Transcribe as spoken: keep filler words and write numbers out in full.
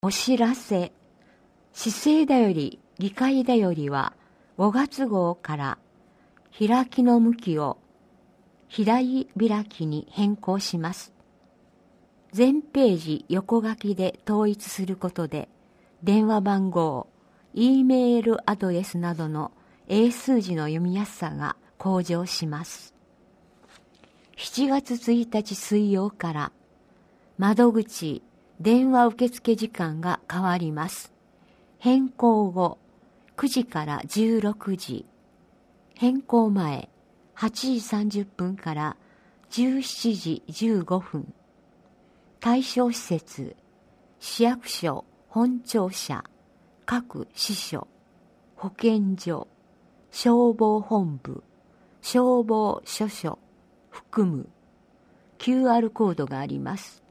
お知らせ。市政だより議会だよりはごがつ号から開きの向きを左開きに変更します。全ページ横書きで統一することで電話番号、Eメールアドレスなどの英数字の読みやすさが向上します。しちがつついたち水曜から窓口電話受付時間が変わります。変更後くじからじゅうろくじ、変更前はちじさんじゅっぷんからじゅうしちじじゅうごふん。対象施設、市役所本庁舎、各支所、保健所、消防本部、消防署所含む キューアール コードがあります。